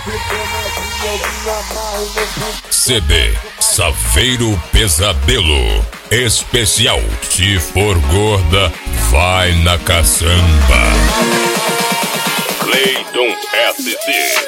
CB Saveiro Pesadelo Especial. Se for gorda, vai na caçamba. Cleiton SC.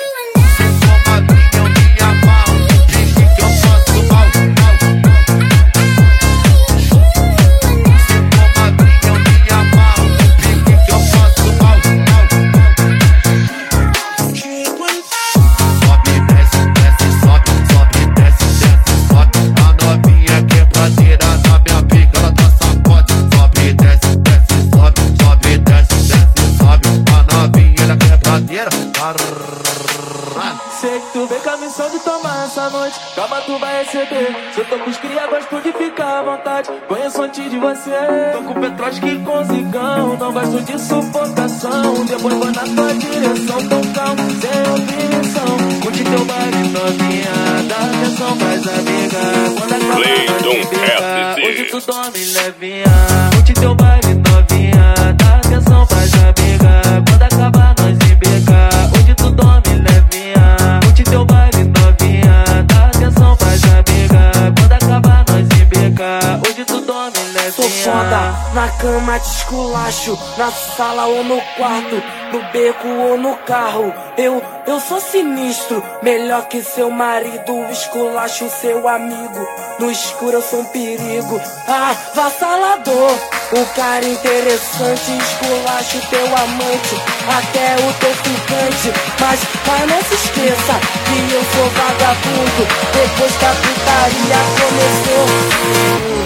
Sei que tu vem com a missão de tomar essa noite. Calma, tu vai receber. Se eu tô com os cria, gosto de ficar à vontade. Conheço antes de você. Tô com Petroski com zigão. Não gosto de sufocação. Depois vou na tua direção. Tão calmo, sem obrigação. Curte teu baile novinha. Dá atenção pras amigas. Quando acaba nós fica. Hoje tu dorme levinha. Curte teu baile novinha. Dá atenção pras amigas. Quando acabar nós embica. Hoje tu dorme levinha. Curte teu baile novinha. Dá atenção pras amigas. Quando acabar nós embica. Hoje tu dorme levinha. Sou foda, na cama te esculacho. Na sala ou no quarto, no beco ou no carro. Eu sou sinistro, melhor que seu marido. Esculacho seu amigo, no escuro eu sou um perigo. Avassalador, um cara interessante. Esculacho teu amante, até o teu ficante. Mas não se esqueça que eu sou vagabundo. Depois que a putaria começou.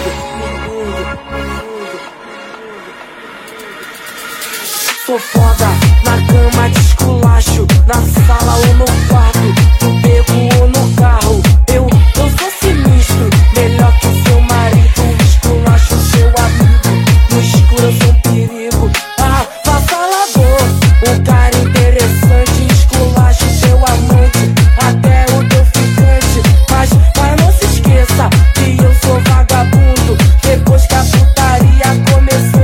Sou foda, na cama te esculacho. Na sala ou no quarto, no beco ou no carro. Eu sou sinistro, melhor que seu marido. Esculacho seu amigo, no escuro eu sou um perigo. Avassalador, um cara interessante. Esculacho seu amante, até o teu ficante. Mas não se esqueça que eu sou vagabundo. Depois que a putaria começou.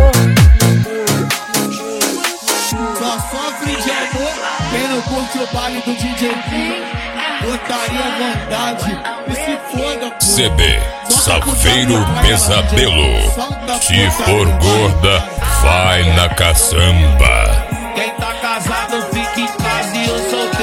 Só sofre de amor quem não curte o baile do DJ P. Botaria à vontade e se foda, pô. CB Saveiro Pesadelo. Se for gorda, vai na caçamba. Quem tá casado fica em casa e eu sou